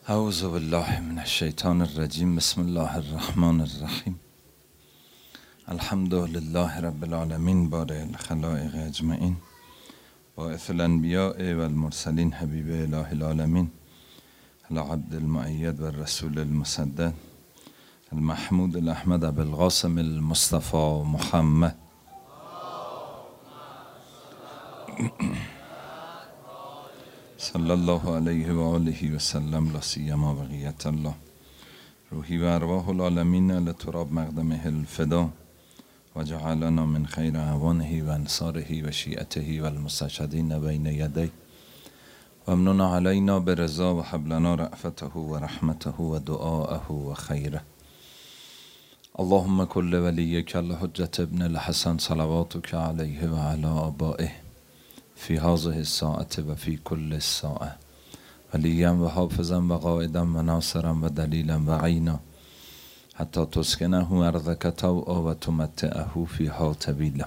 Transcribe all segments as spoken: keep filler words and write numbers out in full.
اعوذ بالله من الشیطان الرجیم. بسم الله الرحمن الرحیم. الحمد لله رب العالمین بارئ الخلائق اجمعین، باعث الانبیاء والمرسلین، حبیب اله العالمین، العبد المؤید والرسول المسدد، المحمود الاحمد ابو القاسم المصطفى محمد. صلی الله علیه و آله و سلم. لا سیما بقیت الله روحی و ارواح العالمین لتراب مقدمه الفدا و جعلنا من خیر اعوانه و انصاره و شیعته و المستشهدین بین یدی و امنن علینا برضا و هب لنا رأفته و رحمته و دعاءه و خیره. اللهم کل ولیک الحجة ابن الحسن صلواتک علیه و علی آبائه فی هذه الساعة و فی کل الساعة ولیا و حافظا و قائدا و ناصرا و دلیلا و عینا حتی تسکنه ارضک طوعا و تمتعه فیها طویلا.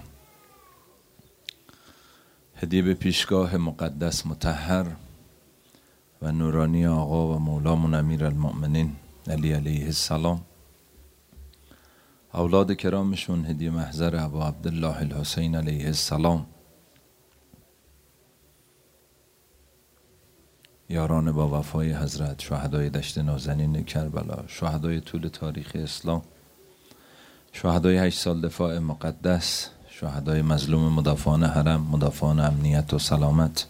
هدیه به پیشگاه مقدس مطهر و نورانی آقا و مولامون امیر المؤمنین علی علیه السلام، اولاد کرامشون هدیه محضر ابو عبدالله الحسین علیه السلام، یاران با وفای حضرت، شهدای دشت نازنین کربلا، شهدای طول تاریخ اسلام، شهدای هشت سال دفاع مقدس، شهدای مظلوم مدافعان حرم، مدافعان امنیت و سلامت،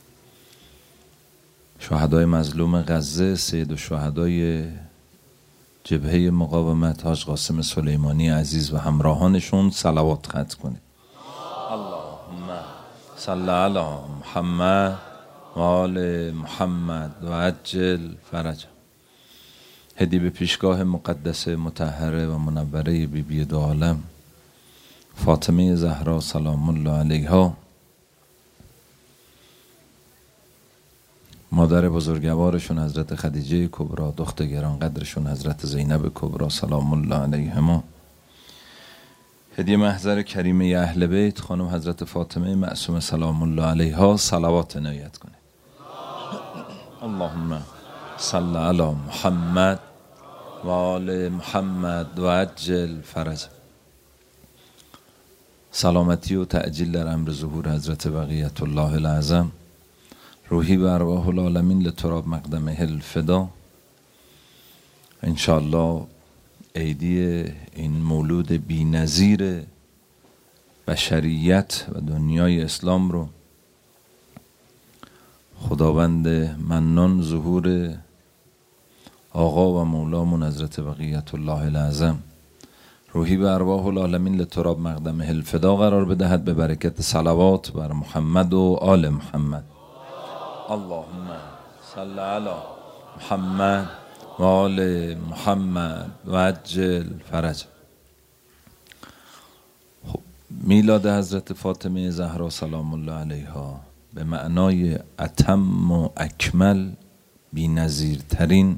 شهدای مظلوم غزه، سید و شهدای جبهه مقاومت حاج قاسم سلیمانی عزیز و همراهانشون صلوات ختم کنید. اللهم صل علی محمد و آل محمد و عجل فرج. هدیه به پیشگاه مقدس مطهره و منوره بی بی دو عالم فاطمه زهرا سلام الله علیها، مادر بزرگوارشون حضرت خدیجه کبری، دختر گرانقدرشون حضرت زینب کبری سلام الله علیهما. هدیه محضر کریمه اهل بیت خانم حضرت فاطمه معصومه سلام الله علیها، صلوات عنایت کنید. اللهم صل علی محمد و آل محمد و عجل فرج. سلامتی و تعجیل در امر ظهور حضرت بقیت الله العظم، روحی و ارواح العالمین لتراب مقدمه الفدا. انشاءالله عیدی این مولود بی نظیر بشریت و دنیای اسلام رو خداوند منان ظهور آقا و مولامون حضرت بقیت الله العظم، روحی و ارواح العالمین لتراب مقدمه الفدا قرار بدهد به برکت صلوات بر محمد و آل محمد. اللهم صل علی محمد و آل محمد و عجل فرج. خب میلاد حضرت فاطمه زهرا سلام الله علیها به معنای اتم و اکمل، بی نظیرترین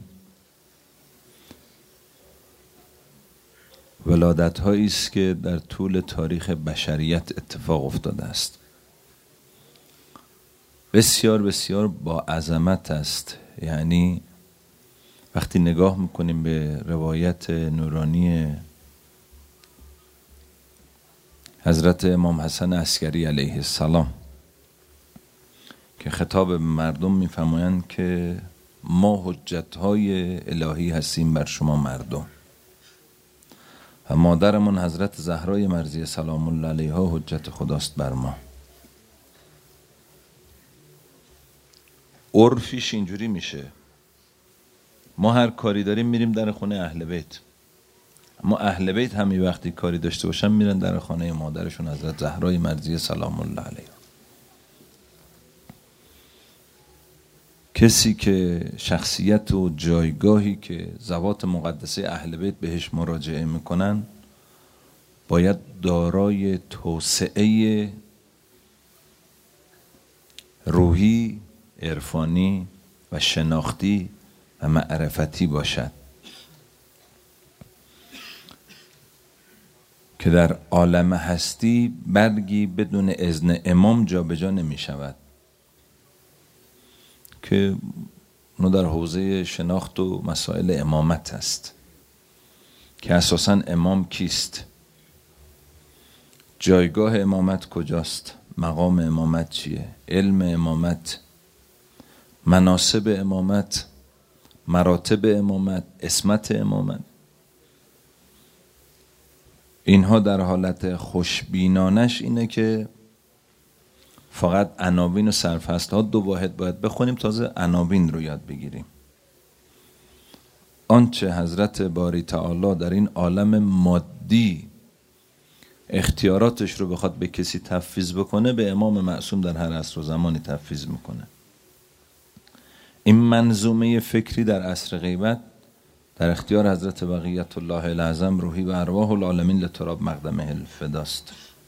ولادت هایی است که در طول تاریخ بشریت اتفاق افتاده است. بسیار بسیار با عظمت است. یعنی وقتی نگاه میکنیم به روایت نورانی حضرت امام حسن عسکری علیه السلام که خطاب به مردم میفرمایند که ما حجت‌های الهی هستیم بر شما مردم و مادرمون حضرت زهرای مرضیه سلام الله علیها حجت خداست بر ما. عرفیش اینجوری میشه، ما هر کاری داریم میریم در خونه اهل بیت، اما اهل بیت همی وقتی کاری داشته باشن میرن در خانه مادرشون حضرت زهرای مرضیه سلام الله علیها. کسی که شخصیت و جایگاهی که ذوات مقدسه اهل بیت بهش مراجعه میکنن باید دارای توسعه روحی، عرفانی و شناختی و معرفتی باشد که در عالم هستی برگی بدون اذن امام جا به جا نمی شود، که اونو در حوزه شناخت و مسائل امامت هست که اساساً امام کیست، جایگاه امامت کجاست، مقام امامت چیه، علم امامت، مناسب امامت، مراتب امامت، اسمت امامت. اینها در حالت خوشبینانش اینه که فقط عناوین و سرفصل ها دو واحد باید بخونیم، تازه عناوین رو یاد بگیریم. آنچه حضرت باری تعالی در این عالم مادی اختیاراتش رو بخواد به کسی تفویض بکنه، به امام معصوم در هر عصر و زمانی تفویض میکنه. این منظومه فکری در عصر غیبت در اختیار حضرت بقیت الله الاعظم روحی و ارواح العالمین لتراب مقدمه الفداست.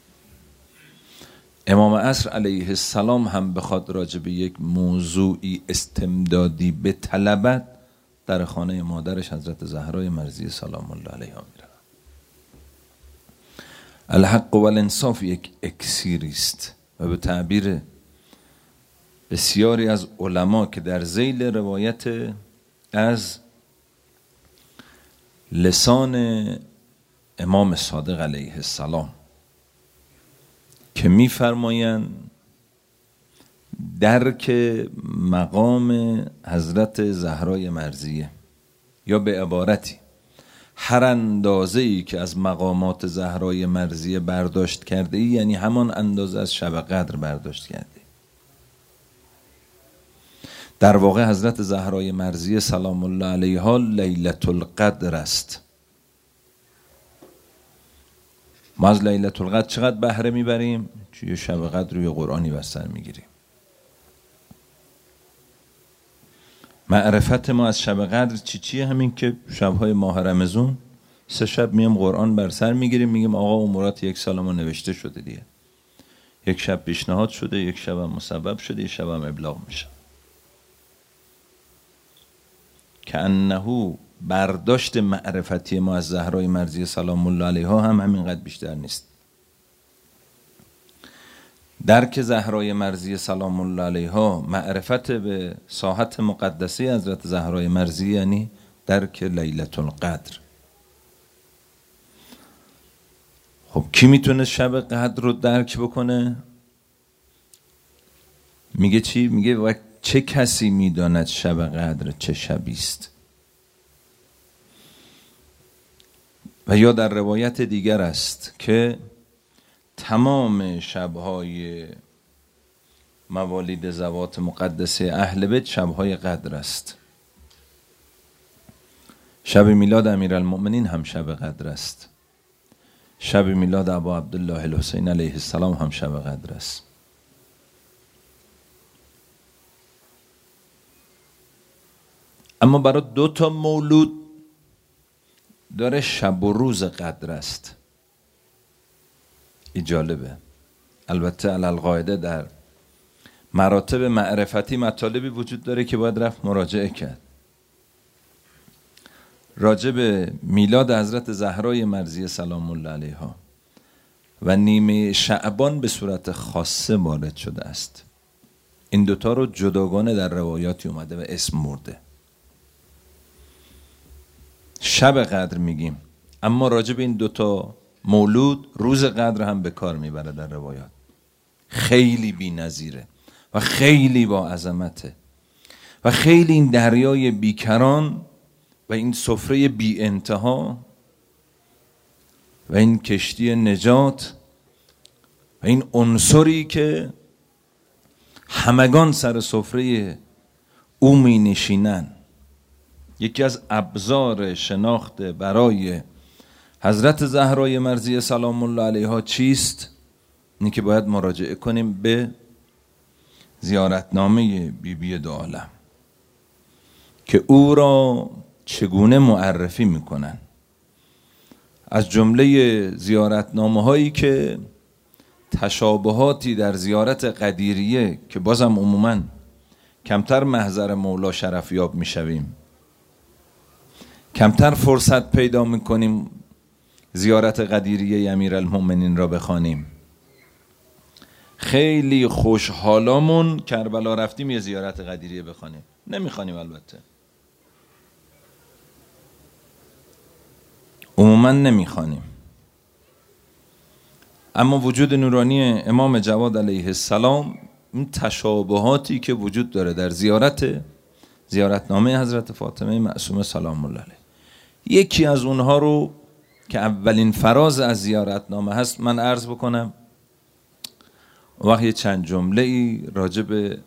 امام عصر علیه السلام هم بخواد راجع به یک موضوعی استمدادی به طلبت، در خانه مادرش حضرت زهرای مرضیه سلام الله علیها میره. الحق و الانصاف یک اکسیری است و به تعبیر بسیاری از علما که در ذیل روایت از لسان امام صادق علیه السلام که می‌فرمایند درک مقام حضرت زهرای مرضیه، یا به عبارتی هر اندازه‌ای که از مقامات زهرای مرضیه برداشت کرده ای، یعنی همان اندازه از شب قدر برداشت کرده. در واقع حضرت زهرای مرضیه سلام الله علیها لیلة القدر است. ما از لیلة القدر چقدر بهره میبریم؟ چون شب قدر روی قرآنی بر سر میگیریم. معرفت ما از شب قدر چی چیه؟ همین که شبهای ماه رمضان سه شب میم قرآن بر سر میگیریم، میگیم آقا امورات یک سال ما نوشته شده دیگه. یک شب پیشنهاد شده، یک شب هم مسبب شده، یک شب هم ابلاغ میشه. که انه برداشت معرفتی ما از زهرای مرضیه سلام الله علیها هم همینقدر بیشتر نیست. درک زهرای مرضیه سلام الله علیها، معرفت به ساحت مقدسه حضرت زهرای مرضیه، یعنی درک لیلة القدر. خب کی میتونه شب قدر رو درک بکنه؟ میگه چی؟ میگه و چه کسی میداند شب قدر چه شبی است؟ و یا در روایت دیگر است که تمام شبهای موالید زوات مقدسه اهل بیت شبهای قدر است. شب میلاد امیرالمؤمنین هم شب قدر است. شب میلاد ابا عبدالله الحسین علیه السلام هم شب قدر است. اما برای دو تا مولود داره شب و روز قدر است. این جالبه. البته علالقاعده در مراتب معرفتی مطالبی وجود داره که باید رفت مراجعه کرد. راجع به میلاد حضرت زهرای مرضیه سلام الله علیها و نیمه شعبان به صورت خاصه وارد شده است. این دوتا رو جداگانه در روایاتی اومده و اسم مرده. شب قدر میگیم، اما راجع به این دوتا مولود روز قدر هم به کار میبره در روایات. خیلی بی نظیره و خیلی با عظمته و خیلی این دریای بیکران و این سفره بی انتها و این کشتی نجات و این عنصری که همگان سر سفره او می نشینن، یکی از ابزار شناخت برای حضرت زهرای مرضیه سلام الله علیها چیست؟ اینی که باید مراجعه کنیم به زیارتنامه بی بی دو عالم که او را چگونه معرفی میکنن. از جمله زیارتنامه هایی که تشابهاتی در زیارت قدیریه که بازم عموما کمتر محضر مولا شرفیاب میشویم، کمتر فرصت پیدا میکنیم زیارت قدیریه امیرالمؤمنین را بخوانیم. خیلی خوشحالامون کربلا رفتیم یه زیارت قدیریه بخوانیم. نمیخوانیم البته، عموما نمیخوانیم، اما وجود نورانی امام جواد علیه السلام، این تشابهاتی که وجود داره در زیارت زیارتنامه حضرت فاطمه معصومه سلام الله علیها، یکی از اونها رو که اولین فراز از زیارتنامه هست من عرض بکنم. وقتی چند جمله ای راجع به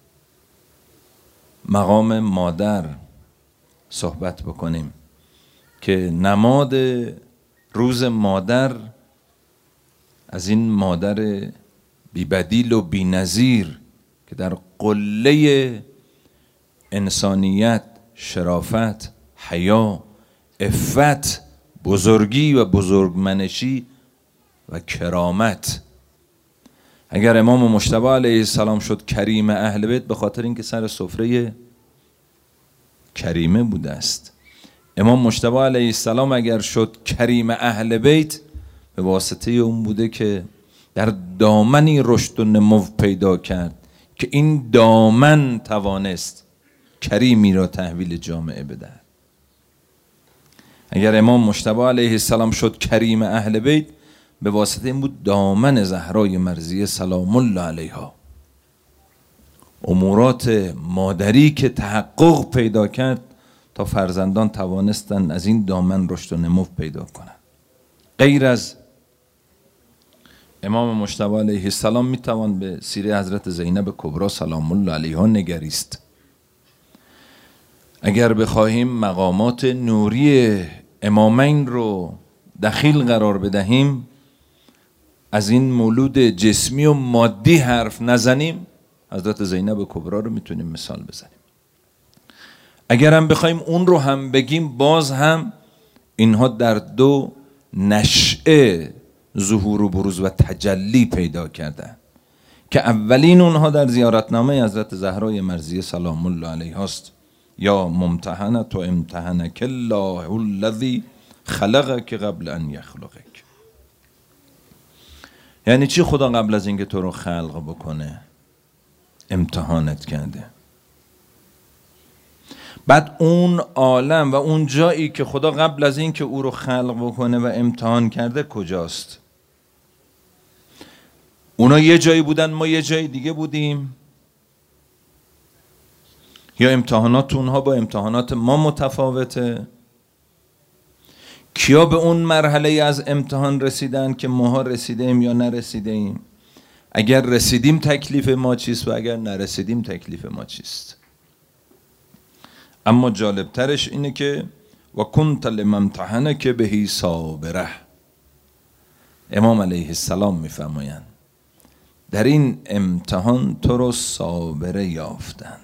مقام مادر صحبت بکنیم که نماد روز مادر از این مادر بی‌بدیل و بی‌نظیر که در قله انسانیت، شرافت، حیا، عفت، بزرگی و بزرگمنشی و کرامت. اگر امام مجتبی علیه السلام شد کریم اهل بیت، به خاطر اینکه سر سفره کریمه بوده است. امام مجتبی علیه السلام اگر شد کریم اهل بیت، به واسطه اون بوده که در دامنی رشد و نمو پیدا کرد که این دامن توانست کریمی را تحویل جامعه بدهد. اگر امام مجتبی علیه السلام شد کریم اهل بیت، به واسطه این بود دامن زهرای مرضیه سلام الله علیها، امورات مادری که تحقق پیدا کرد تا فرزندان توانستن از این دامن رشد و نمو پیدا کنند. غیر از امام مجتبی علیه السلام میتوان به سیره حضرت زینب کبری سلام الله علیها نگریست. اگر بخواهیم مقامات نوری امامین رو دخیل قرار بدهیم، از این مولود جسمی و مادی حرف نزنیم، حضرت زینب کبری رو میتونیم مثال بزنیم. اگر هم بخوایم اون رو هم بگیم، باز هم اینها در دو نشأه ظهور و بروز و تجلی پیدا کردن که اولین اونها در زیارتنامه حضرت زهرای مرضیه سلام الله علیها است. یا ممتحنت و امتحنک الله الذی خلقک قبل ان یخلقک. یعنی چی؟ خدا قبل از اینکه تو رو خلق بکنه امتحانت کرده. بعد اون عالم و اون جایی که خدا قبل از اینکه او رو خلق بکنه و امتحان کرده کجاست؟ اونا یه جایی بودن، ما یه جای دیگه بودیم، یا امتحانات اونها با امتحانات ما متفاوته؟ کیا به اون مرحله از امتحان رسیدن که ماها رسیده ایم یا نرسیده ایم؟ اگر رسیدیم تکلیف ما چیست و اگر نرسیدیم تکلیف ما چیست؟ اما جالبترش اینه که و کنت لممتحنک بهی صابره. امام علیه السلام میفرمایند در این امتحان تو رو صابره یافتن.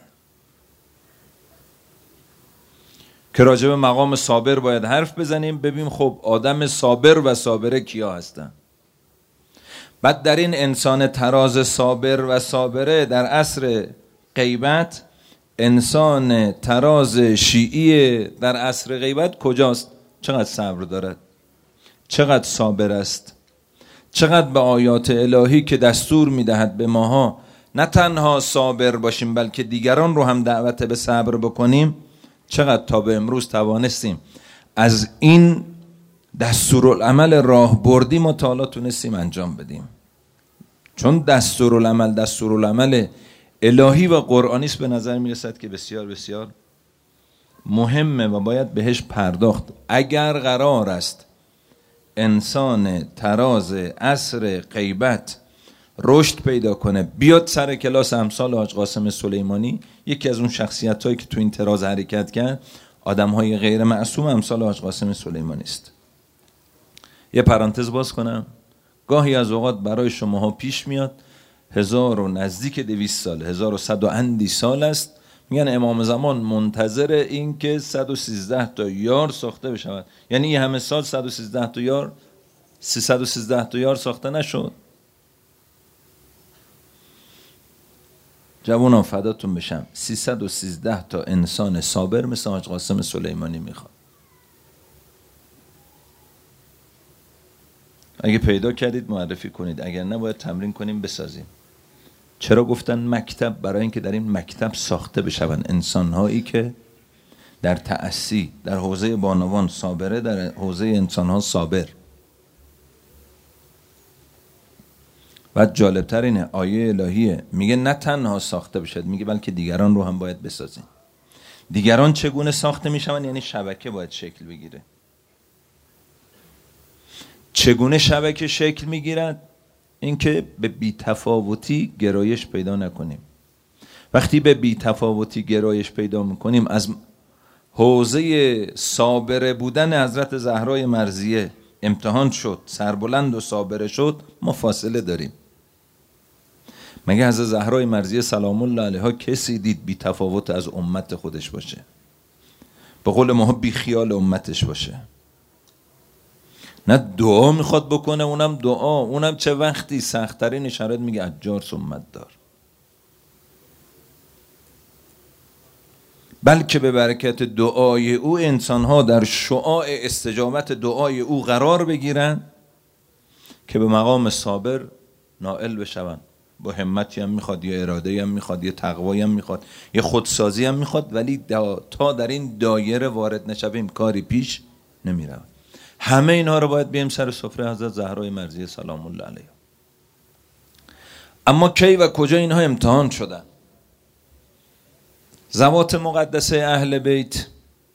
که راجع به مقام صابر باید حرف بزنیم، ببینیم خب آدم صابر و صابره کیا هستن. بعد در این انسان تراز صابر و صابره در عصر غیبت، انسان تراز شیعی در عصر غیبت کجاست؟ چقدر صبر دارد، چقدر صابر است، چقدر به آیات الهی که دستور میدهد به ماها نه تنها صابر باشیم بلکه دیگران رو هم دعوت به صبر بکنیم، چقدر تا به امروز توانستیم از این دستورالعمل راه بردی ما تا حالا تونستیم انجام بدیم. چون دستورالعمل دستورالعمل الهی و قرآنی است، به نظر میرسد که بسیار بسیار مهمه و باید بهش پرداخت. اگر قرار است انسان تراز عصر غیبت رشد پیدا کنه، بیاد سر کلاس امثال حاج قاسم سلیمانی، یکی از اون شخصیت هایی که تو این تراز حرکت کرد، آدم های غیر معصوم امثال حاج قاسم سلیمانی است. یه پرانتز باز کنم، گاهی از اوقات برای شماها پیش میاد هزار و نزدیک دویست سال، هزار و صد و اندی سال است، میگن امام زمان منتظر این که صد و سیزده تا یار ساخته بشود. یعنی این همه سال صد و سیزده تا یار سیصد و سیزده تا یار ساخته نشد. جوانان فداتون بشم، سیصد و سیزده تا انسان صابر مثل حاج قاسم سلیمانی میخواد. اگه پیدا کردید معرفی کنید، اگر نه باید تمرین کنیم بسازیم. چرا گفتن مکتب؟ برای اینکه در این مکتب ساخته بشوند انسان‌هایی که در تأسی، در حوزه بانوان صابره، در حوزه انسان‌ها صابر. و جالبتر اینه آیه الهیه میگه نه تنها ساخته بشد، میگه بلکه دیگران رو هم باید بسازین. دیگران چگونه ساخته میشوند؟ یعنی شبکه باید شکل بگیره. چگونه شبکه شکل میگیرد؟ اینکه به بی‌تفاوتی گرایش پیدا نکنیم. وقتی به بی‌تفاوتی گرایش پیدا میکنیم، از حوزه صابره بودن حضرت زهرای مرضیه امتحان شد، سربلند و صابره شد، ما فاصله داریم. مگه حضرت زهرای مرضیه سلام الله علیها کسی دید بی تفاوت از امت خودش باشه؟ به قول ما بی خیال امتش باشه؟ نه دعا میخواد بکنه، اونم دعا، اونم چه وقتی سخت‌ترین شرایط میگه اجار سمت دار. بلکه به برکت دعای او انسانها در شعاع استجابت دعای او قرار بگیرن که به مقام صابر نائل بشون. با همتی هم میخواد، یا اراده هم میخواد، یا تقوایی هم میخواد، یا خودسازی هم میخواد، ولی تا در این دایره وارد نشویم کاری پیش نمیره. همه اینها رو باید بیایم سر سفره حضرت زهرای مرضیه سلام الله علیها. اما کی و کجا اینها امتحان شدن؟ ذوات مقدسه اهل بیت،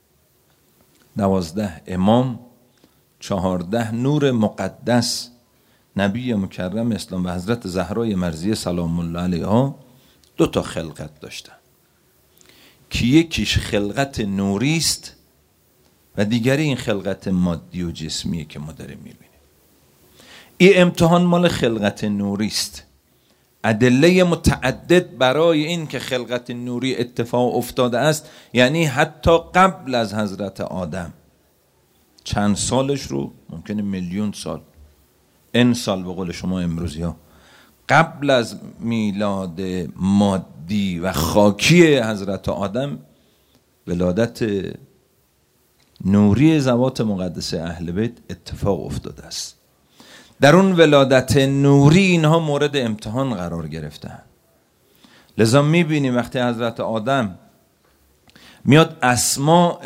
دوازده امام، چهارده نور مقدس، نبی مکرم اسلام و حضرت زهرای مرضیه سلام الله علیها دو تا خلقت داشتن که یکیش خلقت نوری است و دیگری این خلقت مادی و جسمیه که ما داریم میبینیم. این امتحان مال خلقت نوری است. ادله متعدد برای این که خلقت نوری اتفاق افتاده است، یعنی حتی قبل از حضرت آدم چند سالش رو، ممکنه میلیون سال، ان سال به قول شما امروزی ها، قبل از میلاد مادی و خاکی حضرت آدم ولادت نوری ذوات مقدسه اهل بیت اتفاق افتاده است. در اون ولادت نوری اینها مورد امتحان قرار گرفتن. لذا میبینیم وقتی حضرت آدم میاد اسماء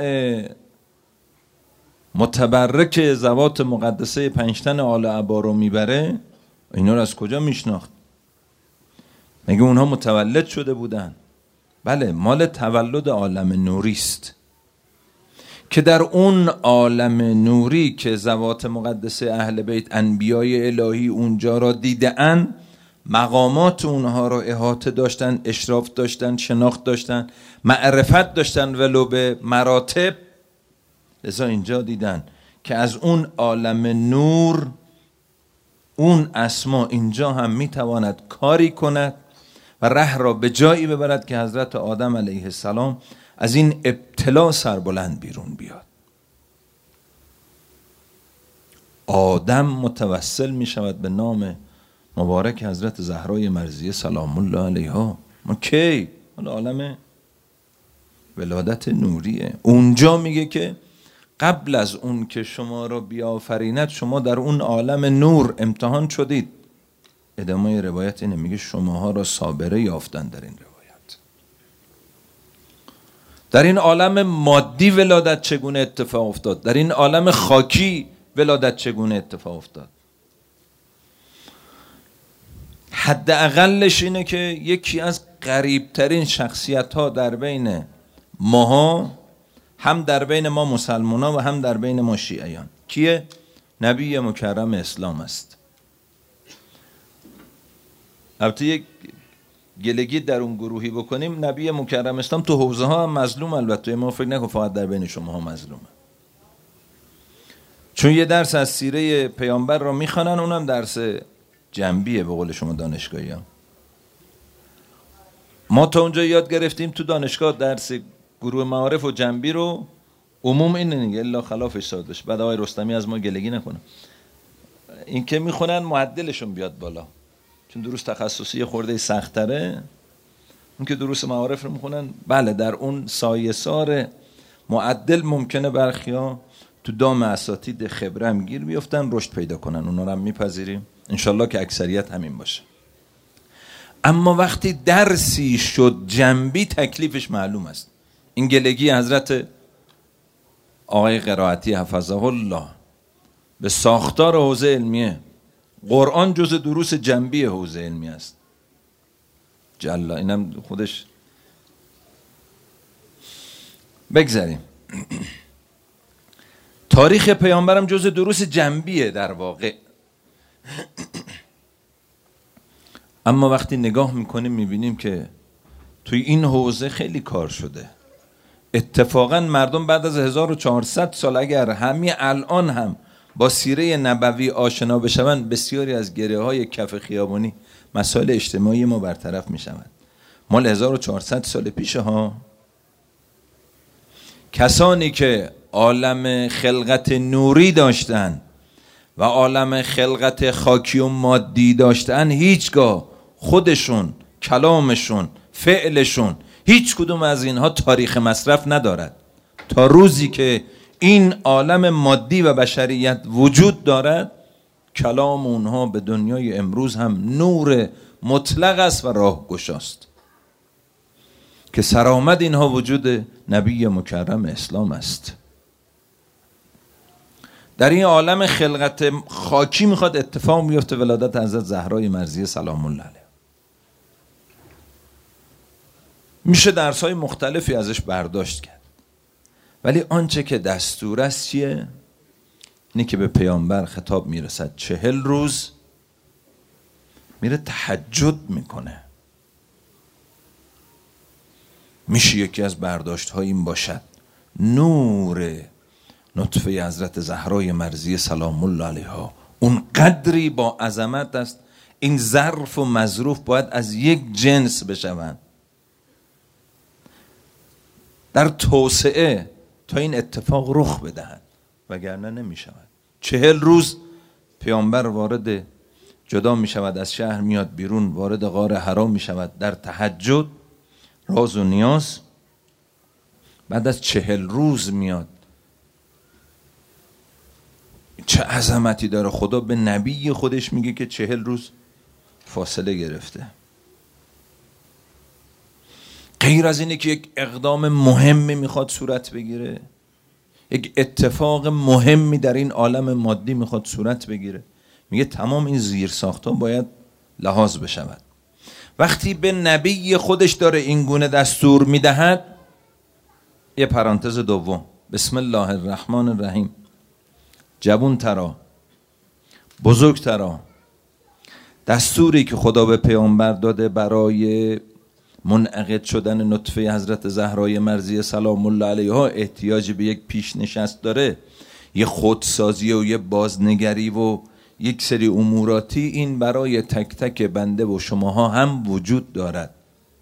متبرک ذوات مقدسه پنجتن آل عبا رو میبره، اینا رو از کجا میشناخت؟ مگه اونها متولد شده بودن؟ بله، مال تولد عالم نوری است که در اون عالم نوری که ذوات مقدسه اهل بیت انبیای الهی اونجا را دیدن، مقامات اونها را احاطه داشتن، اشراف داشتن، شناخت داشتن، معرفت داشتن ولو به مراتب. لذا اینجا دیدن که از اون عالم نور اون اسما اینجا هم میتواند کاری کند و ره را به جایی ببرد که حضرت آدم علیه السلام از این ابتلا سربلند بیرون بیاد. آدم متوسل می شود به نام مبارک حضرت زهرای مرضیه سلام الله علیها. ما کی؟ عالم ولادت نوریه. اونجا میگه که قبل از اون که شما را بیافریند شما در اون عالم نور امتحان شدید. ادامه روایت اینه، میگه شماها را صابره یافتن در این روایت. در این عالم مادی ولادت چگونه اتفاق افتاد؟ در این عالم خاکی ولادت چگونه اتفاق افتاد؟ حداقلش اینه که یکی از غریبترین شخصیت ها در بین ماها، هم در بین ما مسلمان ها و هم در بین ما شیعیان، کیه؟ نبی مکرم اسلام است. البته یک گلگی در اون گروهی بکنیم، نبی مکرم اسلام تو حوزه ها هم مظلوم، البته ما فکر نکن فقط در بین شما ها مظلومه، چون یه درس از سیره پیامبر رو میخوانن، اونم درس جنبیه به قول شما دانشگاهی ها. ما تا اونجا یاد گرفتیم تو دانشگاه درس گروه معارف و جنبی رو عموم اینه دیگه، الا خلافش سادش. بعد آقای رستمی از ما گلگی نکنه، این که میخونن معدلشون بیاد بالا، چون دروس تخصصی خورده سخت‌تره. اون که دروس معارف رو میخونن، بله در اون سایه سار معدل ممکنه برخیا تو دام اساتید خبره هم گیر بیفتن، رشد پیدا کنن. اونا رو هم میپذیریم انشالله که اکثریت همین باشه. اما وقتی درسی شد جنبی تکلیفش معلوم است. این گلگی حضرت آقای قرائتی حفظه الله به ساختار حوزه علمیه. قرآن جز دروس جنبی حوزه علمی است. جلا اینم خودش. بگذاریم. تاریخ پیامبرم جز دروس جنبیه در واقع. اما وقتی نگاه میکنیم میبینیم که توی این حوزه خیلی کار شده. اتفاقا مردم بعد از هزار و چهارصد سال اگر همین الان هم با سیره نبوی آشنا بشوند، بسیاری از گره های کف خیابانی مسائل اجتماعی ما برطرف میشوند. مال هزار و چهارصد سال پیشه ها. کسانی که عالم خلقت نوری داشتن و عالم خلقت خاکی و مادی داشتن، هیچگاه خودشون، کلامشون، فعلشون، هیچ کدوم از اینها تاریخ مصرف ندارد. تا روزی که این عالم مادی و بشریت وجود دارد، کلام اونها به دنیای امروز هم نور مطلق است و راهگشاست که سرآمد اینها وجود نبی مکرم اسلام است. در این عالم خلقت خاکی میخواد اتفاق بیفته ولادت حضرت زهرای مرضیه سلام الله علیها. میشه درس‌های مختلفی ازش برداشت کرد، ولی آنچه که دستور است چیه؟ اینه که به پیامبر خطاب میرسد چهل روز میره تهجد میکنه. میشه یکی از برداشت ها این باشد نور نطفه حضرت زهرای مرضیه سلام الله علیها اون قدری با عظمت است، این ظرف و مظروف باید از یک جنس بشوند در توسعه تا این اتفاق رخ بدهد، وگرنه نمی شود. چهل روز پیامبر وارد جدا می شود از شهر، میاد بیرون، وارد غار حرام می شود در تهجد، راز و نیاز. بعد از چهل روز میاد. چه عظمتی داره. خدا به نبی خودش میگه که چهل روز فاصله گرفته. غیر از اینه که یک اقدام مهمی میخواد صورت بگیره، یک اتفاق مهمی در این عالم مادی میخواد صورت بگیره، میگه تمام این زیرساخت‌ها باید لحاظ بشود. وقتی به نبی خودش داره این گونه دستور میدهد، یه پرانتز دوم، بسم الله الرحمن الرحیم، جوون ترا، بزرگ ترا، دستوری که خدا به پیامبر داده برای منعقد شدن نطفه حضرت زهرای مرضیه سلام الله علیها احتیاج به یک پیش نشست داره، یه خودسازی و یه بازنگری و یک سری اموراتی، این برای تک تک بنده و شماها هم وجود دارد.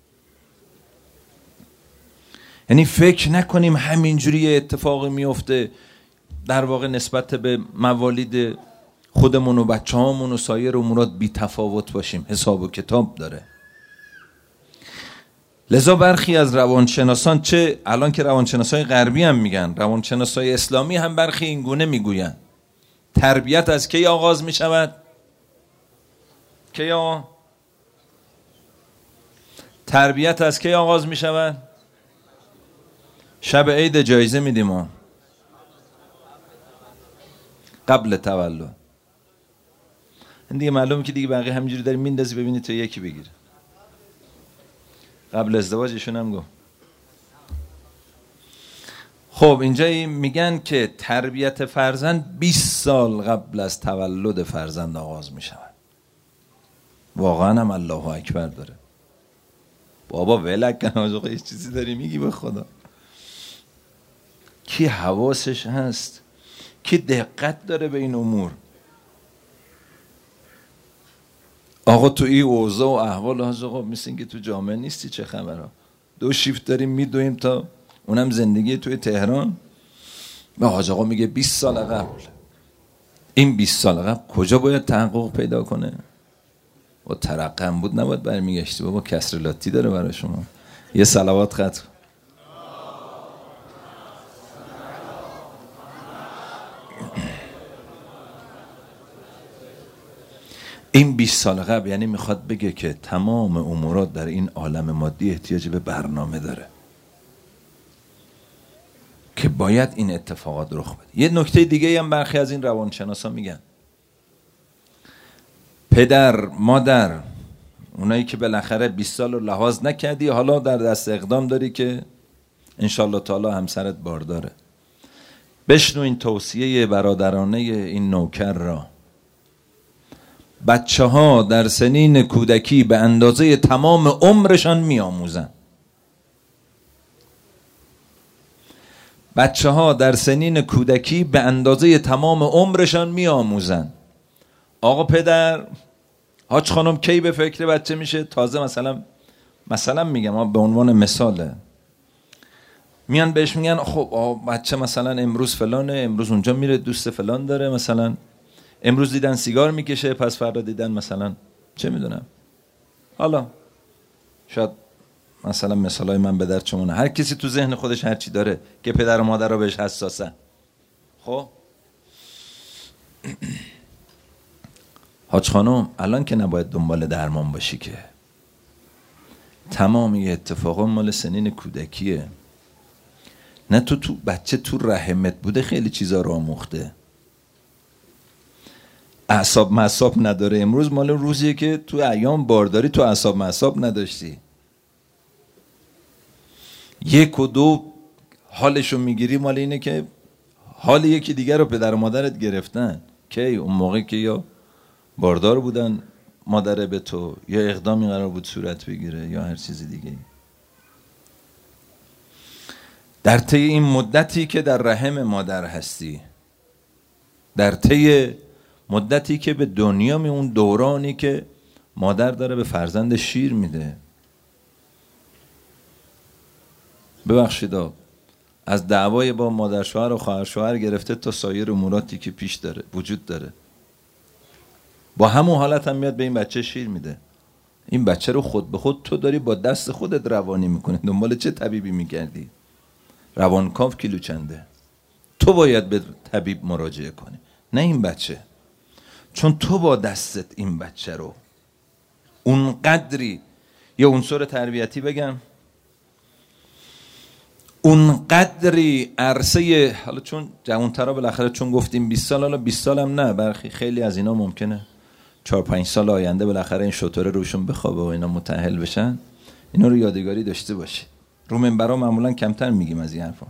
یعنی فکر نکنیم همینجوری اتفاقی میفته در واقع نسبت به موالید خودمون و بچه هامون و سایر امورات بی تفاوت باشیم. حساب و کتاب داره. لذا برخی از روانشناسان، چه الان که روانشناسای غربی هم میگن، روانشناسای اسلامی هم برخی این گونه میگوین تربیت از کی آغاز میشود؟ کی آقا؟ تربیت از کی آغاز میشود؟ شب عید جایزه میدیم ما قبل تولد. این دیگه معلومه که دیگه بقیه همینجوری داریم میندازی ببینی تو یکی بگیره. قبل ازدواجشون هم گفت. خب اینجا میگن که تربیت فرزند بیست سال قبل از تولد فرزند آغاز میشود. واقعا هم الله اکبر داره. بابا ولک کن آقا، یه چیزی داری میگی به خدا. کی حواسش هست، کی دقت داره به این امور. آقا تو این اوضاع و احوال هست آقا مثل که تو جامعه نیستی، چه خبره؟ دو شیفت داریم میدویم تا اونم زندگی توی تهران. و حاج آقا میگه بیست سال قبل. این بیست سال قبل کجا باید تحقق پیدا کنه؟ و ترقم بود نباید برمیگشتی. بابا کسر لاتی داره برای شما. یه صلوات خط. این بیست سال قبل یعنی میخواد بگه که تمام امورات در این عالم مادی احتیاج به برنامه داره که باید این اتفاقات رخ بده. یه نکته دیگه هم برخی از این روانشناسا میگن، پدر مادر اونایی که بالاخره بیست سال رو لحاظ نکردی، حالا در دست اقدام داری که انشالله تعالی همسرت بارداره، بشنو این توصیه برادرانه این نوکر را. بچه ها در سنین کودکی به اندازه تمام عمرشان می آموزن. بچه ها در سنین کودکی به اندازه تمام عمرشان می آموزن. آقا پدر، حاج خانم کی به فکر بچه میشه؟ تازه مثلا مثلا میگم ما به عنوان مثاله، میان بهش میگن خب بچه مثلا امروز فلانه، امروز اونجا میره دوست فلان داره، مثلا امروز دیدن سیگار میکشه، پس فردا دیدن مثلا چه میدونم، حالا شاید مثلا مثالای من به در چمونه، هر کسی تو ذهن خودش هر چی داره که پدر و مادر رو بهش حساسن. خب حاج خانم الان که نباید دنبال درمان باشی که، تمام این اتفاقا مال سنین کودکیه. نه تو تو بچه تو رحمت بوده خیلی چیزا رو آموخته، اعصاب معصاب نداره. امروز مال روزیه که تو ایام بارداری تو اعصاب معصاب نداشتی، یک و دو حالشو میگیری، مال اینه که حال یکی دیگر رو پدر و مادرت گرفتن. کی؟ اون موقع که یا باردار بودن مادره به تو، یا اقدامی قرار بود صورت بگیره، یا هر چیز دیگه. در طی این مدتی که در رحم مادر هستی، در طی مدتی که به دنیا می، اون دورانی که مادر داره به فرزند شیر میده، ببخشید از دعوای با مادر شوهر و خواهر شوهر گرفته تا سایر اموراتی که پیش داره وجود داره، با همون حالت هم میاد به این بچه شیر میده. این بچه رو خود به خود تو داری با دست خودت روانی میکنی. دنبال چه طبیبی میگردی؟ روانکاو کیلو چنده؟ تو باید به طبیب مراجعه کنی، نه این بچه. چون تو با دستت این بچه رو اون قدری، یا عنصر تربیتی بگم، اون قدری عرصه، حالا چون جوان‌ترا بالاخره چون گفتیم بیست سال، حالا بیست سال هم نه، برخی خیلی از اینا ممکنه چهار پنج سال آینده بالاخره این شطوره روشون بخوابه و اینا متأهل بشن، اینا رو یادگاری داشته باشی. رو منبرا معمولا کمتر میگیم از این حرفا.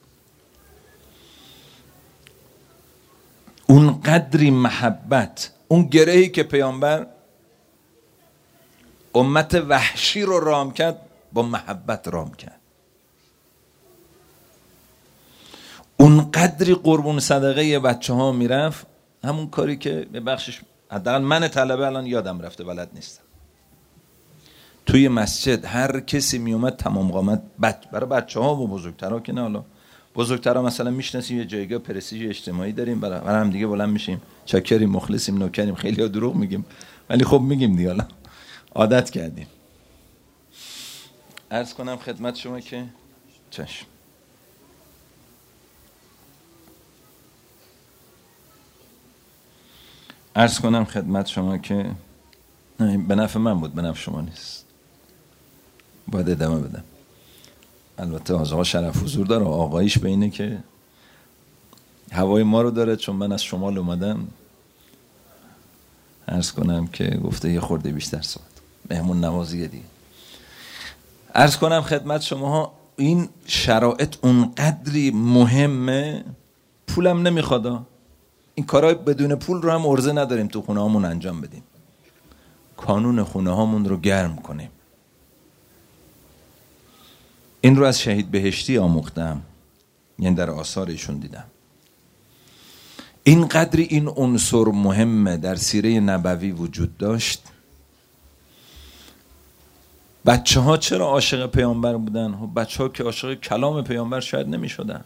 اون قدری محبت، اون گرهی که پیامبر امت وحشی رو رام کرد، با محبت رام کرد. اون قدری قربون صدقه بچه ها میرفت، همون کاری که به بخشش حداقل من طلبه الان یادم رفته، بلد نیستم. توی مسجد هر کسی میومد تمام قامت بچ... برای بچه ها و بزرگترها که نه، حالا بزرگترها مثلا میشناسیم یه جایگاه پرستیژ اجتماعی داریم، برای هم دیگه بلند میشیم چاکریم، مخلصیم، نوکریم، خیلی ها دروغ میگیم ولی خب میگیم دیگه، حالا عادت کردیم. عرض کنم خدمت شما که چشم عرض کنم خدمت شما که نه، به نفع من بود، به نفع شما نیست، باید ادامه بدم. البته آقا شرف حضور داره، آقاییش به اینه که هوای ما رو داره، چون من از شمال اومدم. عرض کنم که گفته یه خورده بیشتر صحبت، مهمون نوازیه دیگه. عرض کنم خدمت شما این شرایط اون قدری مهمه، پولم نمیخواد. این کارهای بدون پول رو هم عرضه نداریم تو خونه هامون انجام بدیم، کانون خونه هامون رو گرم کنیم. این رو از شهید بهشتی آموختم، یعنی در آثار ایشون دیدم. این قدری این عنصر مهمه در سیره نبوی وجود داشت. بچه ها چرا عاشق پیامبر بودن؟ بچه ها که عاشق کلام پیامبر شاید نمی شدن.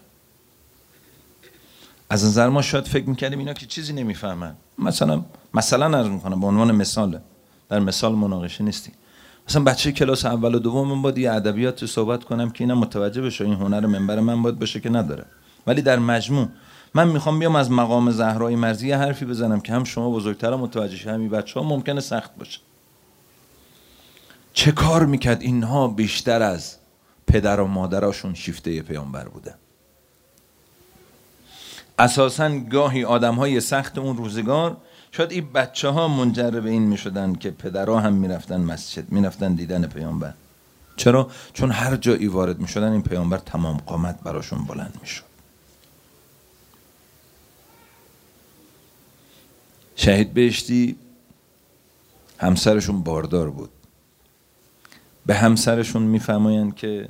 از نظر ما شاید فکر میکردیم اینا که چیزی نمیفهمن. مثلا مثلا عرض میکنم به عنوان مثال، در مثال مناقشه نیستی، مثلا بچه کلاس اول و دوم من باید یه ادبیات صحبت کنم که اینا متوجه بشه این هنر منبر من باید بشه که نداره. ولی در مجموع من میخوام بیام از مقام زهرای مرضی یه حرفی بزنم که هم شما بزرگتر متوجه شید، همین بچه ها ممکنه سخت باشه. چه کار میکرد؟ اینها بیشتر از پدر و مادراشون شیفته پیامبر بودن. اساساً گاهی آدم های سخت اون روزگار شاید این بچه ها منجر به این میشدن که پدرها هم میرفتن مسجد، میرفتن دیدن پیامبر. چرا؟ چون هر جایی وارد میشدن این پیامبر تمام قامت براشون بلند میشد. شهید بهشتی همسرشون باردار بود. به همسرشون میفرمایند که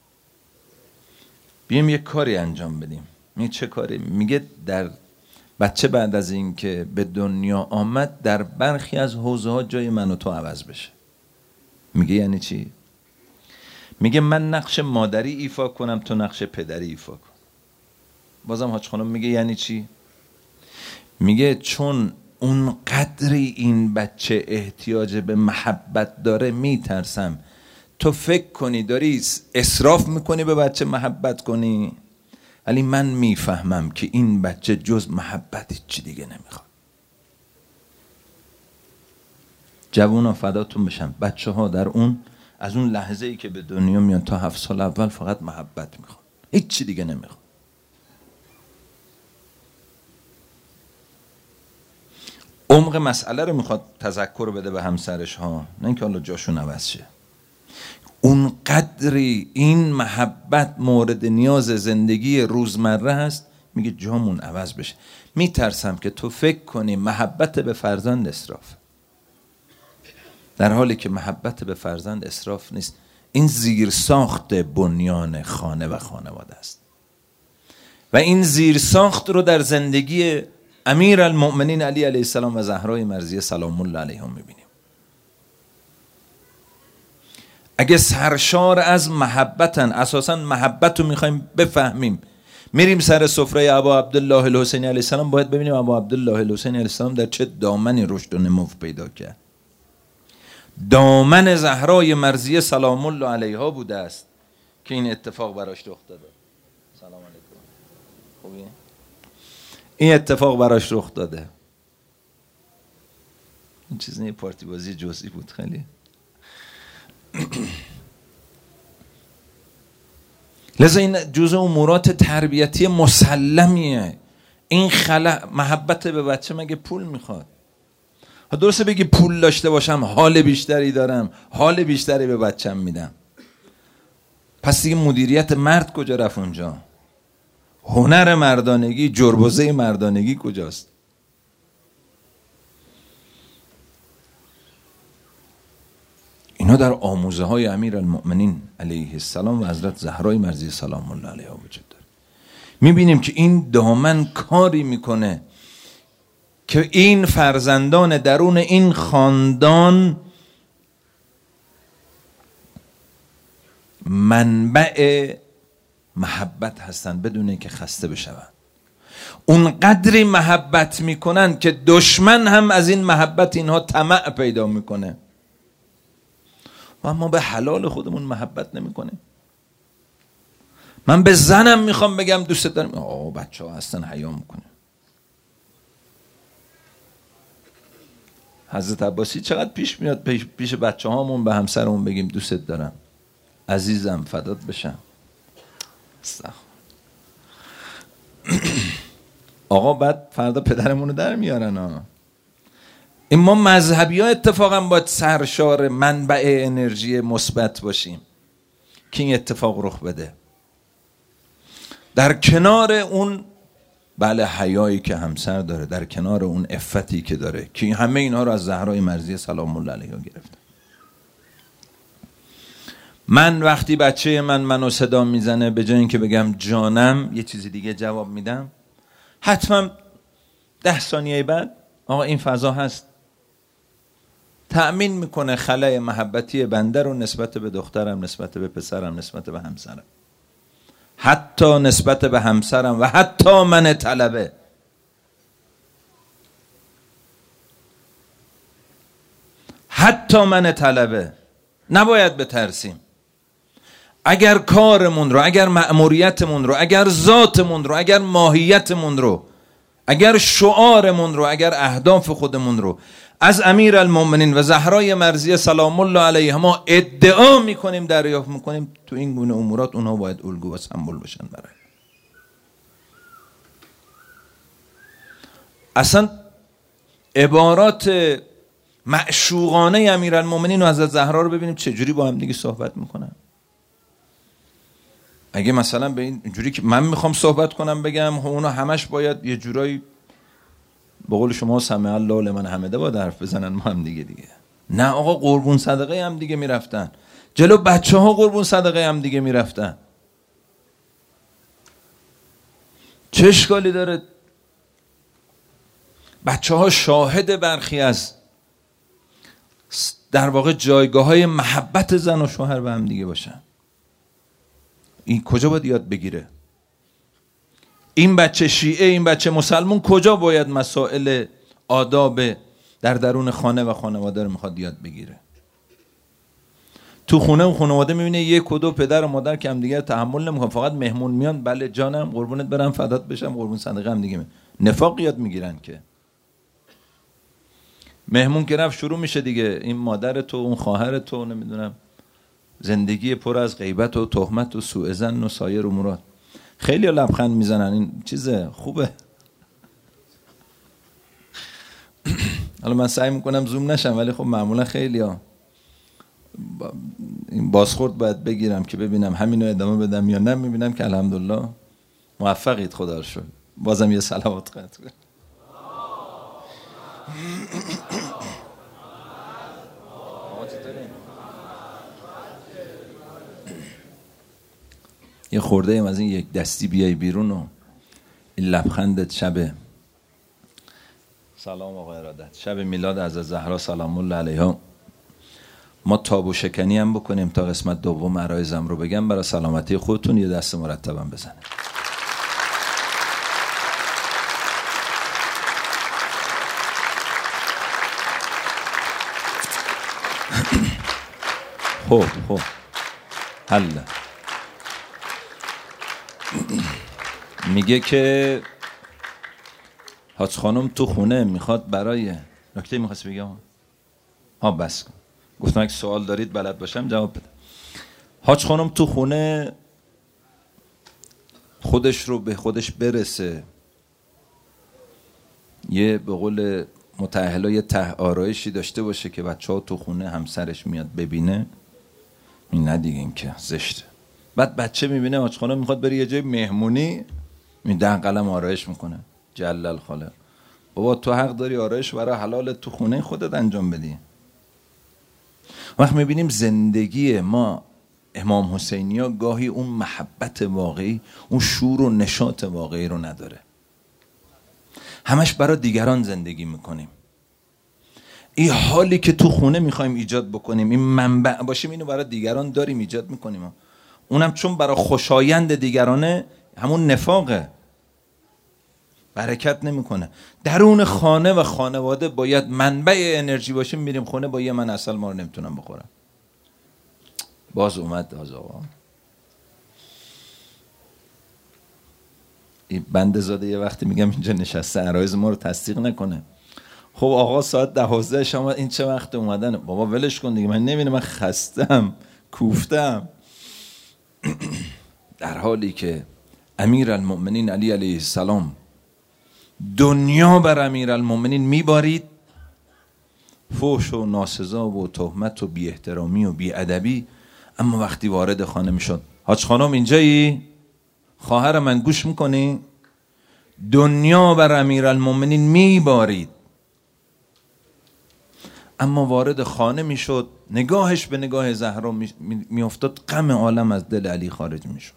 بیایم یک کاری انجام بدیم. میگه چه کاری؟ میگه در بچه بعد از این که به دنیا آمد در برخی از حوزه ها جای من و تو عوض بشه. میگه یعنی چی؟ میگه من نقش مادری ایفا کنم، تو نقش پدری ایفا کن. بازم حاج خانم میگه یعنی چی؟ میگه چون اون قدری این بچه احتیاج به محبت داره، میترسم تو فکر کنی داری اسراف میکنی به بچه محبت کنی، ولی من میفهمم که این بچه جز محبت چی دیگه نمیخواد. جوونا فداتون بشم، بچه ها در اون از اون لحظه ای که به دنیا میان تا هفت سال اول فقط محبت میخواد، هیچ چی دیگه نمیخواد. عمق مسئله رو میخواد تذکر بده به همسرش ها، نه اینکه حالا جاشون عوض شه. اون قدری این محبت مورد نیاز زندگی روزمره هست، میگه جامون عوض بشه. میترسم که تو فکر کنی محبت به فرزند اسراف، در حالی که محبت به فرزند اسراف نیست. این زیر ساخت بنیان خانه و خانواده است و این زیر ساخت رو در زندگی امیر المؤمنین علی علیه السلام و زهرای مرضیه سلام الله علیهم میبینیم. اگه سرشار از محبتن، اساسا محبت رو میخوایم بفهمیم، میریم سر سفره ابا عبدالله الحسینی علیه السلام، باید ببینیم ابا عبدالله الحسینی علیه السلام در چه دامنی رشد و نمو پیدا کرد. دامن زهرای مرضیه سلام الله علیها بوده است که این اتفاق براش رخ داده. سلام علیکم. خوبیه؟ این اتفاق براش رخ داده. این چیز نه، پارتی بازی جزئی بود خیلی. لذا این جزء امورات تربیتی مسلمیه. این خلق محبت به بچه مگه پول میخواد؟ درسته بگی پول داشته باشم حال بیشتری دارم، حال بیشتری به بچم میدم، پس دیگه مدیریت مرد کجا رفت اونجا؟ هنر مردانگی، جربوزه مردانگی کجاست؟ اینا در آموزه های امیر المؤمنین علیه السلام و حضرت زهرای مرضیه سلام الله علیها وجود داره. میبینیم که این دامن کاری میکنه که این فرزندان درون این خاندان منبع محبت هستن بدون اینکه خسته بشون. اون قدری محبت میکنن که دشمن هم از این محبت اینها طمع پیدا میکنه و ما به حلال خودمون محبت نمیکنیم. من به زنم میخوام بگم دوست دارم، آه بچه ها هستن حیا میکنه. حضرت عباسی چقدر پیش میاد پیش, پیش بچه هامون به همسرمون بگیم دوستت دارم، عزیزم، فدات بشم. آقا بعد فردا پدرمون رو در میارن ها. این ما مذهبی ها اتفاقا باید سرشار منبع انرژی مثبت باشیم که این اتفاق رخ بده. در کنار اون بله حیایی که همسر داره، در کنار اون عفتی که داره، که همه اینها رو از زهرای مرضیه سلام الله علیها گرفتم. من وقتی بچه من منو صدا میزنه، به جای اینکه بگم جانم یه چیزی دیگه جواب میدم، حتما ده ثانیه بعد آقا این فضا هست، تأمین میکنه خلای محبتی بنده رو نسبت به دخترم، نسبت به پسرم، نسبت به همسرم، حتی نسبت به همسرم و حتی من طلبه. حتی من طلبه نباید بترسیم. اگر کارمون رو، اگر مأموریتمون رو، اگر ذاتمون رو، اگر ماهیتمون رو، اگر شعارمون رو، اگر اهداف خودمون رو از امیرالمؤمنین و زهرای مرضیه سلام الله علیها ما ادعا میکنیم، دریافت میکنیم، تو این گونه امورات اونها باید الگو و سمبل باشن برای. اصلا عبارات معشوقانه امیرالمؤمنین و حضرت زهرا رو ببینیم چجوری با هم دیگه صحبت میکنن. اگه مثلا به این جوری که من میخوام صحبت کنم بگم اونا همش باید یه جورایی به قول شما سمع الله لمن حمده باید حرف بزنن ما هم دیگه دیگه. نه آقا، قربون صدقه هم دیگه میرفتن، جلو بچه ها قربون صدقه هم دیگه میرفتن. چه اشکالی داره بچه ها شاهد برخی از در واقع جایگاه های محبت زن و شوهر به هم دیگه باشن؟ این کجا باید یاد بگیره؟ این بچه شیعه، این بچه مسلمون کجا باید مسائل آداب در درون خانه و خانواده رو میخواد یاد بگیره؟ تو خونه و خانواده میبینه یک و دو پدر و مادر که هم دیگه تحمل نمیکنن، فقط مهمون میان، بله جانم قربونت برم فدات بشم قربون صدقه هم دیگه می. نفاق یاد میگیرن که مهمون که رفت شروع میشه دیگه، این مادر تو، اون خواهر تو، نمیدونم زندگی پر از غیبت و تهمت و سوء ظن و سایر امورات. خیلی لبخند میزنن، این چیزه خوبه. حالا من سعی میکنم زوم نشم، ولی خب معمولا خیلی ها با این بازخورد باید بگیرم که ببینم همینو ادامه بدم یا نه. میبینم که الحمدلله موفقید، خدا رو شکر. بازم یه صلوات قطع کنم. یه خورده ایم از این یک دستی بیای بیرون و این لبخندت شب سلام آقای ارادت، شب میلاد از زهرا سلام الله علیها ما تابو شکنی هم بکنیم تا قسمت دوم عرایزم رو بگم. برای سلامتی خودتون یه دست مرتبم بزنه. خب خب حله. میگه که حاج خانم تو خونه میخواد برای نکته میخواست بگم ها بس کن. گفتم اگه سوال دارید بلد باشم جواب بده. حاج خانم تو خونه خودش رو به خودش برسه، یه به قول متأهلا یه ته آرایشی داشته باشه که بچه ها تو خونه همسرش میاد ببینه، این نه دیگه، این که زشته. بعد بچه میبینه حاج خانم میخواد بره یه جای مهمونی، این ده قلم آرایش میکنه. جلل خالق، بابا تو حق داری آرایش برای حلالت تو خونه خودت انجام بدی. وقت میبینیم زندگی ما امام حسینی ها گاهی اون محبت واقعی، اون شور و نشاط واقعی رو نداره. همش برای دیگران زندگی میکنیم. این حالی که تو خونه میخوایم ایجاد بکنیم، این منبع باشیم، اینو برای دیگران داریم ایجاد میکنیم. اونم چون برای خوشایند دیگرانه، همون نفاقه، برکت نمیکنه. درون خانه و خانواده باید منبع انرژی باشه. میریم خونه با یه من عسل ما رو نمیتونم بخورم. باز اومد باز آقا این بنده زاده یه وقتی میگم اینجا نشسته عرایز ما رو تصدیق نکنه. خب آقا ساعت دوازده شما این چه وقت اومدن؟ بابا ولش کن دیگه، من نمیدونم، من خستم کوفتم. در حالی که امیرالمؤمنین علی علیه السلام دنیا بر امیرالمؤمنین میبارید، فحش و ناسزا و تهمت و بی احترامی و بی ادبی، اما وقتی وارد خانه میشد، حاج خانم اینجایی؟ خواهر من گوش میکنی؟ دنیا بر امیرالمؤمنین میبارید، اما وارد خانه میشد، نگاهش به نگاه زهرا میافتاد، غم عالم از دل علی خارج میشد.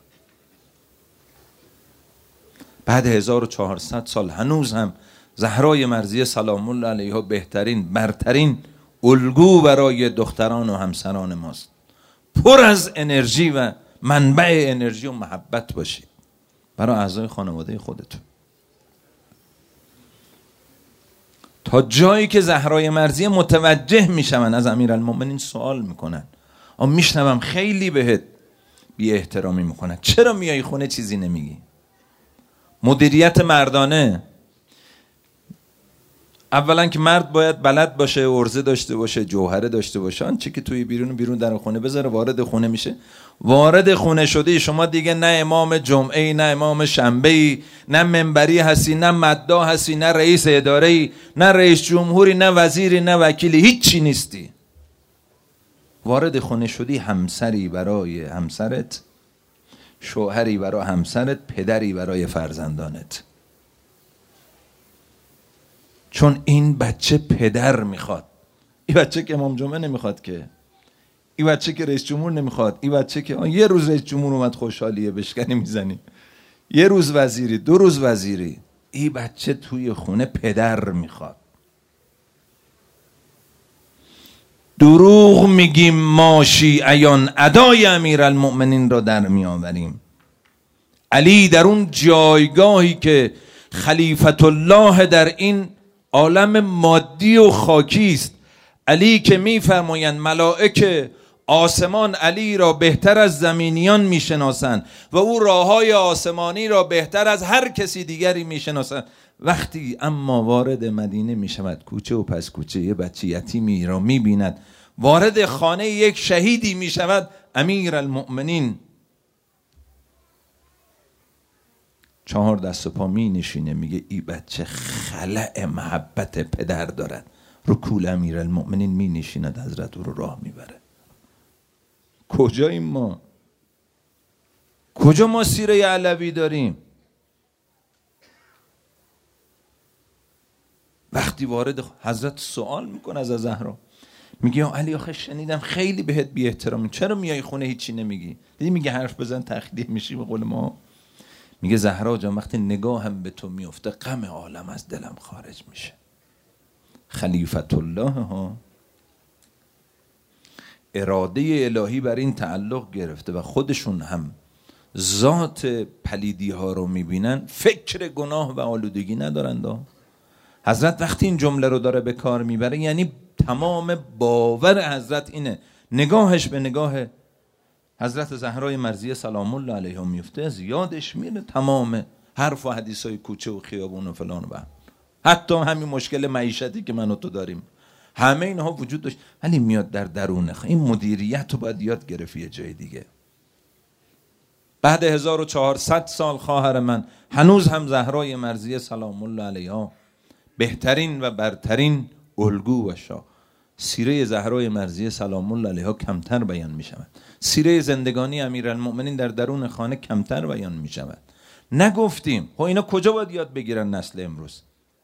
بعد هزار و چهارصد سال هنوز هم زهرای مرضیه سلام الله علیها بهترین برترین الگو برای دختران و همسران ماست. پر از انرژی و منبع انرژی و محبت باشید برای اعضای خانواده خودتون. تا جایی که زهرای مرضیه متوجه میشون از امیرالمؤمنین سوال میکنن، آ میشنوم خیلی بهت بی احترامی میکنن. چرا میای خونه چیزی نمیگی؟ مدیریت مردانه. اولا که مرد باید بلد باشه، عرضه داشته باشه، جوهره داشته باشه. آنچه که توی بیرون بیرون در خونه بذاره، وارد خونه میشه. وارد خونه شدی شما دیگه نه امام جمعه، نه امام شنبه، نه منبری هستی، نه مدعا هستی، نه رئیس اداره، نه رئیس جمهوری، نه وزیری، نه وکیلی، هیچی نیستی. وارد خونه شدی همسری برای همسرت، شوهری برای همسرت، پدری برای فرزندانت. چون این بچه پدر میخواد. این بچه که امام جمعه نمیخواد، که این بچه که رئیس جمهور نمیخواد، این بچه که یه روز رئیس جمهور اومد خوشحالیه بشکنی میزنی، یه روز وزیری، دو روز وزیری. این بچه توی خونه پدر میخواد. دروغ میگیم ما شیعیان ادای امیرالمؤمنین را در میآوریم. علی در اون جایگاهی که خلیفت الله در این عالم مادی و خاکی است، علی که میفرمایند ملائکه آسمان علی را بهتر از زمینیان میشناسند و او راههای آسمانی را بهتر از هر کسی دیگری میشناسند. وقتی اما وارد مدینه میشود، کوچه و پس کوچه یه بچه یتیمی را میبیند، وارد خانه یک شهیدی میشود، امیرالمؤمنین چهار دست و پا می نشینه، میگه ای بچه خلأ محبت پدر دارد. رو کول امیرالمؤمنین می نشیند، حضرت او رو راه میبره. کجاییم ما؟ کجا ما سیره علوی داریم؟ وقتی وارد حضرت سوال میکنه از زهرا، میگه علی آخه شنیدم خیلی بهت بی احترامی، چرا میای خونه هیچی نمیگی؟ دیدی میگه حرف بزن تخلیه میشی به قول ما. میگه زهرا جان وقتی نگاهم به تو میفته غم عالم از دلم خارج میشه. خلیفت الله ها اراده الهی بر این تعلق گرفته و خودشون هم ذات پلیدی ها رو میبینن، فکر گناه و آلودگی ندارند. حضرت وقتی این جمله رو داره به کار میبره یعنی تمام باور حضرت اینه. نگاهش به نگاه حضرت زهرای مرضیه سلام الله علیها میفته، زیادش میره تمام حرف و حدیثای کوچه و خیابون و فلان و حتی همین مشکل معیشتی که من و تو داریم، همه اینها وجود داشت، ولی میاد در درونه. این مدیریت رو باید یاد گرفت یه جای دیگه. بعد هزار و چهارصد سال خواهر من هنوز هم زهرای مرضیه سلام الله علیها بهترین و برترین الگو و شاه. سیره زهرای مرضیه سلام الله علیها کمتر بیان می شود. سیره زندگانی امیرالمؤمنین در درون خانه کمتر بیان می شود. نگفتیم خب اینا کجا باید یاد بگیرن نسل امروز؟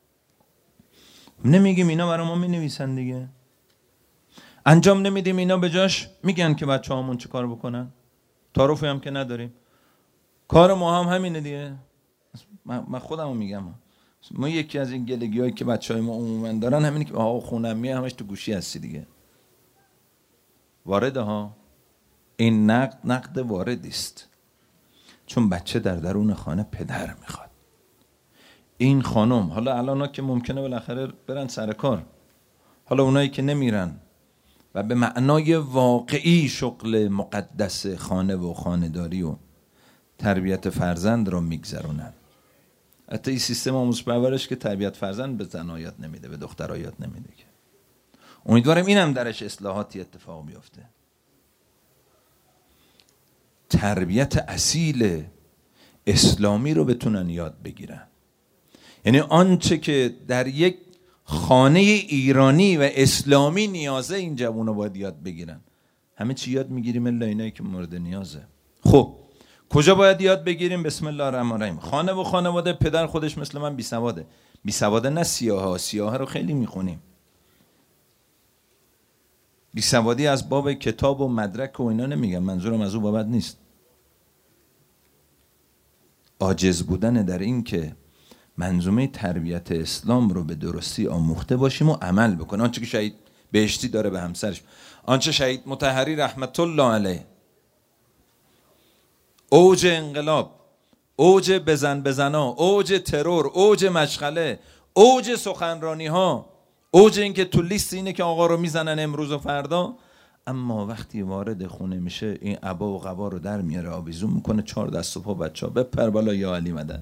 نمیگیم اینا برای ما می نویسن دیگه. انجام نمیدیم اینا به جاش میگن که بچه همون چه کار بکنن. تعارفی هم که نداریم. کار ما هم همینه دیگه. من خودمو میگم، ما یکی از این گلگی هایی که بچه های ما عموما دارن همینه که آقا خونم میه همش تو گوشی هستی دیگه. وارده ها، این نقد نقد واردی است، چون بچه در درون خانه پدر میخواد. این خانم حالا الان که ممکنه بالاخره برن سر کار، حالا اونایی که نمیرن و به معنای واقعی شغل مقدس خانه و خانه‌داری و تربیت فرزند رو میگذرونن. حتی این سیستم آموزش پرورش که تربیت فرزند به زن‌ها یاد نمیده، به دخترها یاد نمیده که. امیدوارم اینم درش اصلاحاتی اتفاق بیفته. تربیت اصیل اسلامی رو بتونن یاد بگیرن. یعنی آنچه که در یک خانه ایرانی و اسلامی نیازه این جوونا باید یاد بگیرن. همه چی یاد میگیریم الا اینایی که مورد نیازه. خب کجا باید یاد بگیریم؟ بسم الله الرحمن الرحیم. خانه و خانواده. پدر خودش مثل من بی سواده. بی سواده نه سیاها، سیاها رو خیلی میخونیم. بی سوادی از باب کتاب و مدرک و اینا نمیگم، منظورم از اون بابت نیست. عاجز بودن در این که منظومه تربیت اسلام رو به درستی آموخته باشیم و عمل بکنیم. آنچه که شهید بهشتی داره به همسرش، آنچه شهید مطهری رحمت الله علیه اوج انقلاب، اوج بزن بزنا، اوج ترور، اوج مشغله، اوج سخنرانی ها، اوج این که تو لیست اینه که آقا رو میزنن امروز و فردا، اما وقتی وارد خونه میشه این عبا و قبا رو در میاره، آویزون میکنه، چهار دست و پا بچه ها بپر بالا یا علی مدد.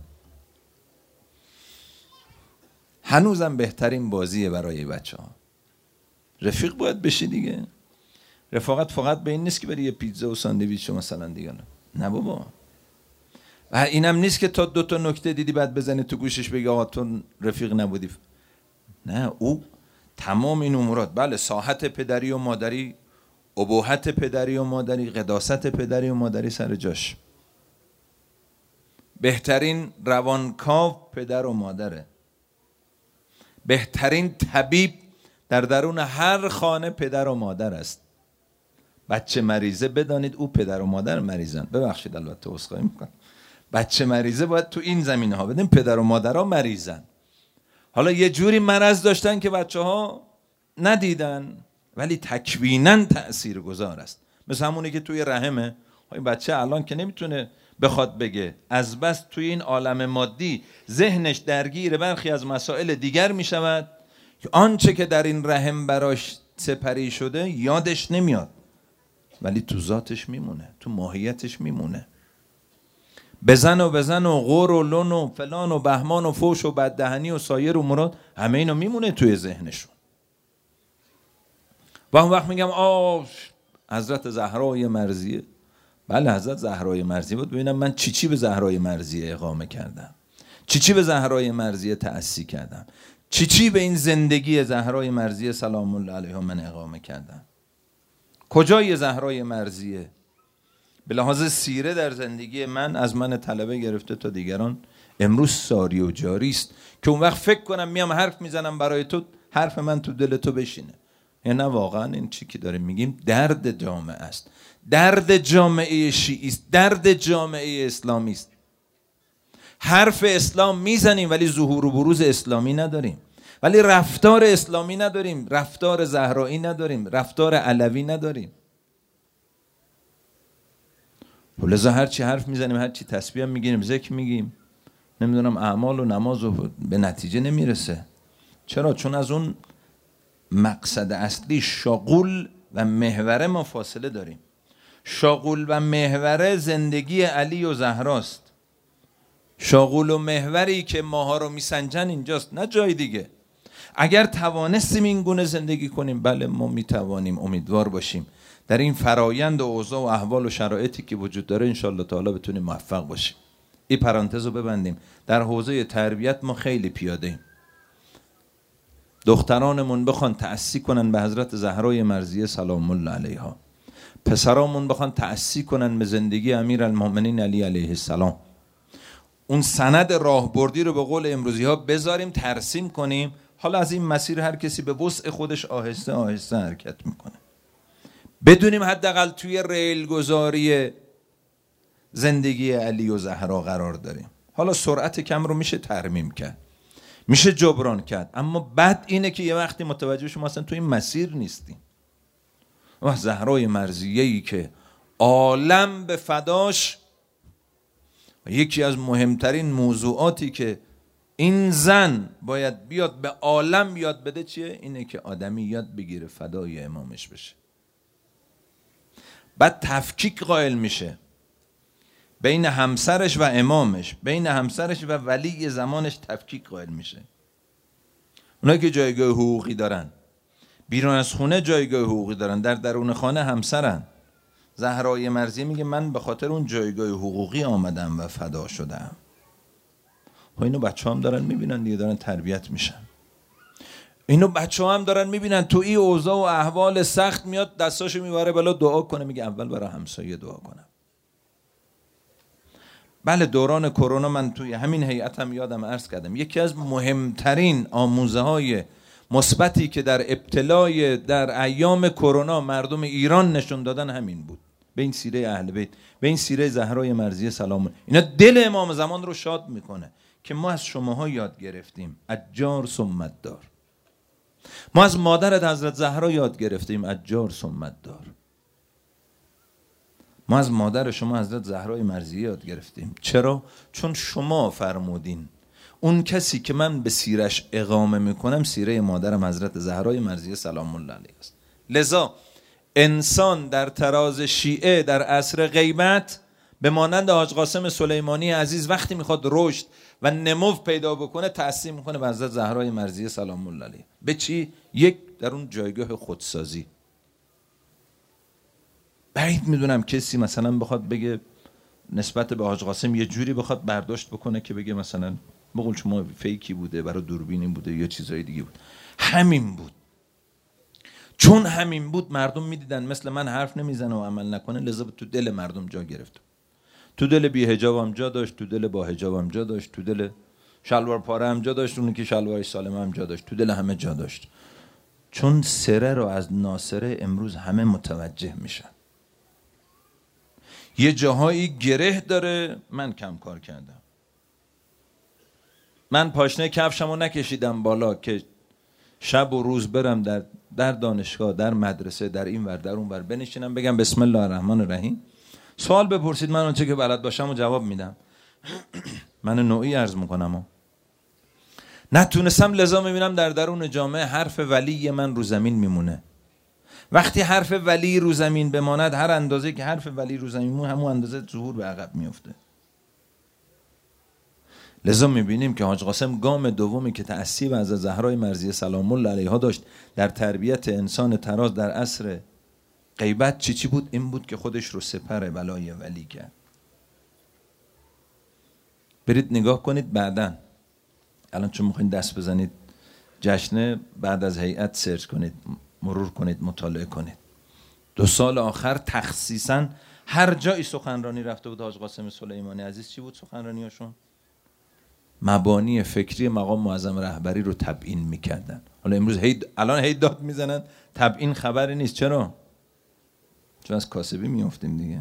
هنوزم بهترین بازیه برای بچه ها. رفیق باید بشی دیگه. رفاقت فقط به این نیست که بری یه پیتزا و ساندویچ مثلا دیگه، نه بابا. و اینم نیست که تا دو تا نکته دیدی بعد بزنی تو گوشش بگی آقا تو رفیق نبودی. نه، او تمام این امورات، بله ساحت پدری و مادری، ابوحت پدری و مادری، قداست پدری و مادری سر جاش. بهترین روانکاو پدر و مادره. بهترین طبیب در درون هر خانه پدر و مادر است. بچه مریضه بدانید او پدر و مادر مریضن. ببخشید البته عذرخواهی میکنم. بچه مریضه باید تو این زمینه ها بدیم، پدر و مادرها مریضن. حالا یه جوری مرض داشتن که بچه ها ندیدن ولی تکویناً تأثیر گذار است. مثل همونه که توی رحمه، این بچه الان که نمیتونه بخواد بگه، از بس توی این عالم مادی ذهنش درگیر برخی از مسائل دیگر میشود که آنچه که در این رحم براش سپری شده یادش نمیاد ولی تو ذاتش میمونه، تو ماهیتش میمونه. بزن و بزن و غور و لون و فلان و بهمان و فوش و بددهنی و سایر امورات، همه اینا میمونه توی ذهنشون. و اون وقت میگم آه حضرت زهرای مرضیه. بله حضرت زهرای مرضیه بود. ببینم من چی چی به زهرای مرضیه اقامه کردم، چی چی به زهرای مرضیه تأسی کردم، چی چی به این زندگی زهرای مرضیه سلام الله علیها من اقامه کردم. کجای زهرای مرضیه به لحاظ سیره در زندگی من، از من طلبه گرفته تا دیگران، امروز ساری و جاری است که اون وقت فکر کنم میام حرف میزنم برای تو، حرف من تو دل تو بشینه. یا نه واقعا این چی که داریم میگیم درد جامعه است، درد جامعه شیعی است، درد جامعه اسلامی است. حرف اسلام میزنیم ولی ظهور و بروز اسلامی نداریم، ولی رفتار اسلامی نداریم، رفتار زهرایی نداریم، رفتار علوی نداریم. ولذا هر چی حرف میزنیم، هر چی تسبیح میگیریم، ذکر میگیم، نمیدونم اعمال و نماز و به نتیجه نمیرسه. چرا؟ چون از اون مقصد اصلی شاغول و محوره ما فاصله داریم. شاغول و محوره زندگی علی و زهراست. شاغول و محوری که ماها رو میسنجن اینجاست، نه جای دیگه. اگر توانستیم این گونه زندگی کنیم، بله ما میتوانیم، امیدوار باشیم در این فرایند و اوضاع و احوال و شرایطی که وجود داره انشالله تعالی بتونیم موفق باشیم. این پرانتز رو ببندیم. در حوزه تربیت ما خیلی پیاده ایم. دخترانمون بخوان تأسی کنن به حضرت زهرای مرضیه سلام الله علیها، پسرامون بخوان تأسی کنن به زندگی امیرالمؤمنین علی علیه السلام، اون سند راهبردی رو به قول امروزی ها بذاریم، ترسیم کنیم. حالا از این مسیر هر کسی به وسع خودش آهسته آهسته حرکت میکنه. بدونیم حداقل توی ریل گذاری زندگی علی و زهرا قرار داریم. حالا سرعت کم رو میشه ترمیم کرد، میشه جبران کرد، اما بد اینه که یه وقتی متوجه شما اصلا توی این مسیر نیستیم. و زهرای مرضیه‌ای که عالم به فداش، و یکی از مهمترین موضوعاتی که این زن باید بیاد به عالم یاد بده چیه؟ اینه که آدمی یاد بگیره فدای امامش بشه. بعد تفکیک قائل میشه بین همسرش و امامش، بین همسرش و ولی زمانش تفکیک قائل میشه. اونایی که جایگاه حقوقی دارن بیرون از خونه جایگاه حقوقی دارن، در درون خانه همسرن. زهرای مرضیه میگه من به خاطر اون جایگاه حقوقی آمدم و فدا شدم. خب اینو بچه هم دارن میبینن دیگه، دارن تربیت میشن. اینو بچه هم دارن میبینن تو این اوضاع و احوال سخت میاد دستاشو میبره بالا دعا کنه، میگه اول برای همسایه دعا کنم. بله دوران کرونا من توی همین هیئتم یادم عرض کردم یکی از مهمترین آموزه های مثبتی که در ابتلای در ایام کرونا مردم ایران نشون دادن همین بود. به این سیره اهل بیت، به این سیره زهرای مرضیه سلام، اینا دل امام زمان رو شاد میکنه که ما از شماها یاد گرفتیم اجار سمت دار. ما از مادرت حضرت زهرا یاد گرفتیم اجار سمت دار. ما از مادر شما حضرت زهرای مرضیه یاد گرفتیم. چرا؟ چون شما فرمودین اون کسی که من به سیرش اقامه میکنم سیره مادرم حضرت زهرای مرضیه سلام الله علیها است. لذا انسان در تراز شیعه در عصر غیبت به مانند حاج قاسم سلیمانی عزیز وقتی میخواد رشد و نمو پیدا بکنه تأثیر میکنه به حضرت زهرای مرضیه سلام الله علیها. به چی؟ یک، در اون جایگاه خودسازی. بعید میدونم کسی مثلا بخواد بگه نسبت به حاج قاسم یه جوری بخواد برداشت بکنه که بگه مثلا بقول شما فیکی بوده، برای دوربینی بوده یا چیزای دیگه بود. همین بود. چون همین بود مردم میدیدن مثل من حرف نمیزنه و عمل نکنه، لذا تو دل مردم جا گرفت. تو دل بی حجاب هم جا داشت، تو دل با حجاب هم جا داشت، تو دل شلوار پاره هم جا داشت، اون که شلوارش سالم هم جا داشت، تو دل همه جا داشت. چون سره رو از ناصره امروز همه متوجه میشن. یه جاهایی گره داره. من کم کار کردم. من پاشنه کفشمو نکشیدم بالا که شب و روز برم در در دانشگاه، در مدرسه، در این ور در اون ور بنشینم بگم بسم الله الرحمن الرحیم. سوال بپرسید من اون چه که بلد باشم و جواب میدم. من نوعی عرض میکنم و نتونستم، لذا میبینم در درون جامعه حرف ولی من رو زمین میمونه. وقتی حرف ولی رو زمین بماند، هر اندازه که حرف ولی رو زمین میمونه همون اندازه ظهور به عقب میفته. لذا میبینیم که حاج قاسم گام دومی که تأثیر از زهرای مرضیه سلام الله علیها داشت در تربیت انسان تراز در عصر غیبت چی چی بود؟ این بود که خودش رو سپر ولای ولی کرد. برید نگاه کنید بعدن، الان چون میخواین دست بزنید جشنه، بعد از هیئت سرچ کنید، مرور کنید، مطالعه کنید. دو سال آخر تخصیصا هر جایی سخنرانی رفته بود حاج قاسم سلیمانی عزیز، چی بود سخنرانیاشون؟ مبانی فکری مقام معظم رهبری رو تبیین میکردن. حالا امروز هی الان هی داد میزنن تبیین خبری نیست. چرا؟ چون از کاسبی میافتیم دیگه.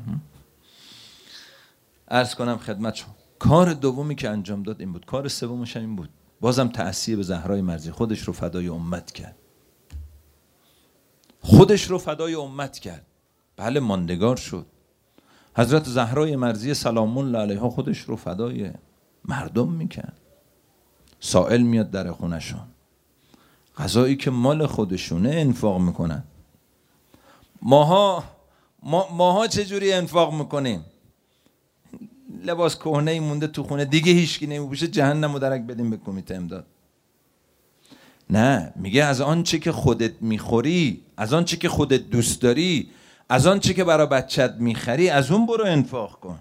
عرض کنم خدمت شما، کار دومی که انجام داد این بود. کار سومش این بود، بازم تأثیر به زهرای مرضیه، خودش رو فدای امت کرد. خودش رو فدای امت کرد. بله ماندگار شد. حضرت زهرای مرضیه سلام الله علیها خودش رو فدای مردم میکرد. سائل میاد در خونشون، غذایی که مال خودشونه انفاق میکنن. ماها ما ماها چجوری انفاق میکنیم؟ لباس کهنه مونده تو خونه دیگه هیچکی نمیپوشه، جهنمو درک بدیم به کمیته امداد. نه، میگه از آن چه که خودت میخوری، از آن چه که خودت دوست داری، از آن چه که برای بچت میخری، از اون برو انفاق کن.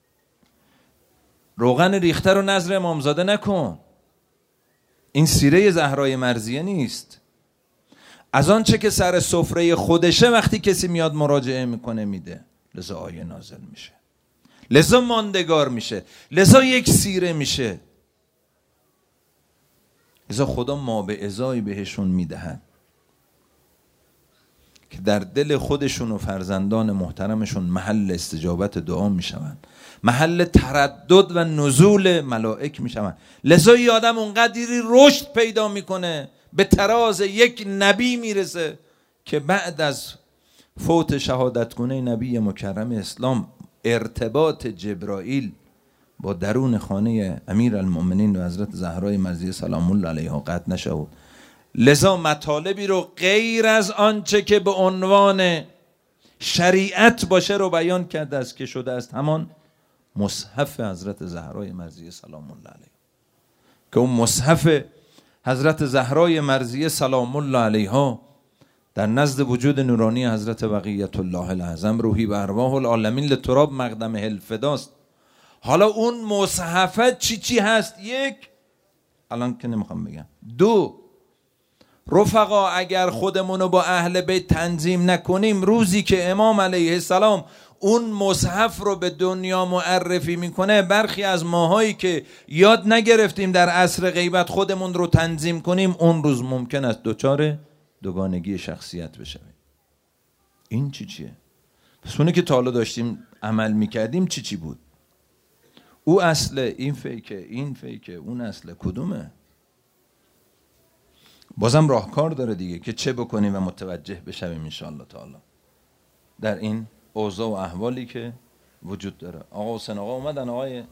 روغن ریخته رو نذر امامزاده نکن. این سیره زهرای مرضیه نیست. از آن چه که سر سفره خودشه وقتی کسی میاد مراجعه میکنه میده، لذا آیه نازل میشه، لذا ماندگار میشه، لذا یک سیره میشه، لذا خدا ما به ازایی بهشون میدهد که در دل خودشون و فرزندان محترمشون محل استجابت دعا میشوند، محل تردد و نزول ملائک میشوند. لذا یه آدم اونقدری رشد پیدا میکنه، به تراز یک نبی میرسه که بعد از فوت شهادتگونه نبی مکرم اسلام ارتباط جبرائیل با درون خانه امیر المؤمنین و حضرت زهرای مرضیه سلام الله علیها قطع نشود. لذا مطالبی رو غیر از آنچه که به عنوان شریعت باشه رو بیان کرده است که شده است همان مصحف حضرت زهرای مرضیه سلام الله علیها، که اون مصحف حضرت زهرای مرضیه سلام الله علیها در نزد وجود نورانی حضرت بقیت الله الاعظم روحی و ارواح العالمین لتراب مقدمه الفداست. حالا اون مصحفه چی چی هست؟ یک، الان که نمیخوام بگم. دو، رفقا اگر خودمونو با اهل بیت تنظیم نکنیم، روزی که امام علیه السلام اون مصحف رو به دنیا معرفی میکنه، برخی از ماهایی که یاد نگرفتیم در عصر غیبت خودمون رو تنظیم کنیم، اون روز ممکن است دوچار دوگانگی شخصیت بشویم. این چی چیه؟ پس اونه که تا حالا داشتیم عمل میکردیم چی چی بود؟ او اصله، این فیکه، این فیکه، اون اصله، کدومه؟ بازم راهکار داره دیگه که چه بکنیم و متوجه بشویم انشاءالله تعالی در این اوضاع و احوالی که وجود داره. آقا حسین آقا اومدن؟ آقای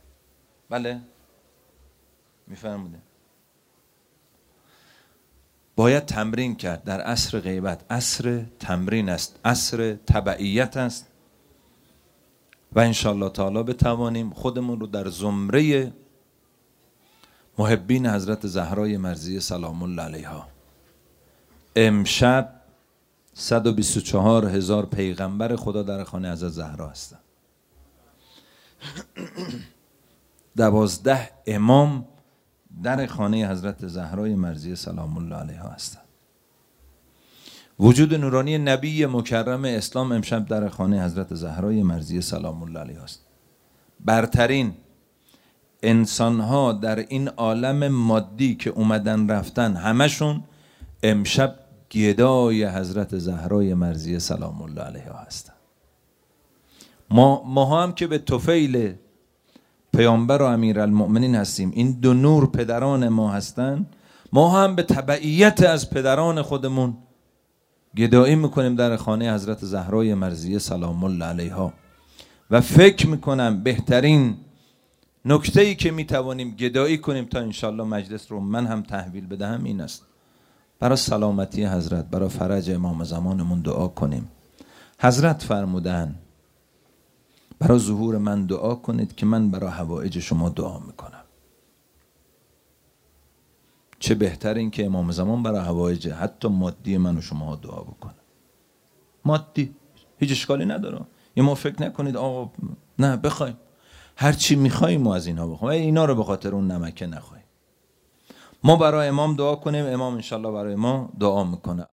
بله میفرموده. باید تمرین کرد. در عصر غیبت عصر تمرین است، عصر تبعیت است و انشالله تعالی بتوانیم خودمون رو در زمره محبین حضرت زهرای مرضیه سلام الله علیها. امشب صد و بیست و چهار هزار پیغمبر خدا در خانه حضرت زهرا هستن. دوازده امام در خانه حضرت زهرای مرضیه سلام الله علیها هستند. وجود نورانی نبی مکرم اسلام امشب در خانه حضرت زهرای مرضیه سلام الله علیها است. برترین انسانها در این عالم مادی که اومدن رفتن همشون امشب گدای حضرت زهرای مرضیه سلام الله علیها هستند. ما ما هم که به طفیل پیامبر و امیرالمؤمنین هستیم، این دو نور پدران ما هستند، ما هم به تبعیت از پدران خودمون گدایی میکنیم در خانه حضرت زهرای مرضیه سلام الله علیها و فکر میکنم بهترین نکته‌ای که میتوانیم گدایی کنیم تا انشالله مجلس رو من هم تحویل بدهم این است: برای سلامتی حضرت، برای فرج امام زمانمون دعا کنیم. حضرت فرمودن برای ظهور من دعا کنید که من برای حوائج شما دعا میکنم. چه بهتر این که امام زمان برای حوائج حتی مادی من و شما دعا بکنه. مادی هیچ اشکالی نداره. یه ما فکر نکنید آقا نه بخوایم هر چی میخوایم ما از اینها بخوایم، اینا رو به خاطر اون نمکه نخوایم. ما برای امام دعا کنیم، امام انشالله برای ما دعا میکنه.